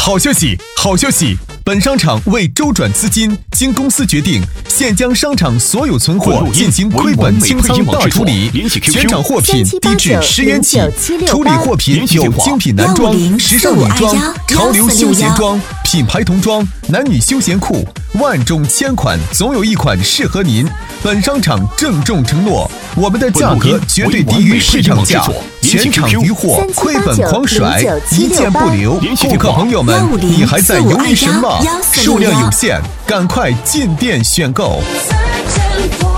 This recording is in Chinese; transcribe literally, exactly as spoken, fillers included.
好消息，好消息！本商场为周转资金，经公司决定，现将商场所有存货进行亏本清仓大处理，全场货品低至十元起，处理货品有精品男装、时尚女装、潮流休闲装、品牌童装、男女休闲裤，万种千款，总有一款适合您。本商场郑重承诺，我们的价格绝对低于市场价，全场余货亏本狂甩，一件不留。顾客朋友们，你还在犹豫什么？数量有限，赶快进店选购。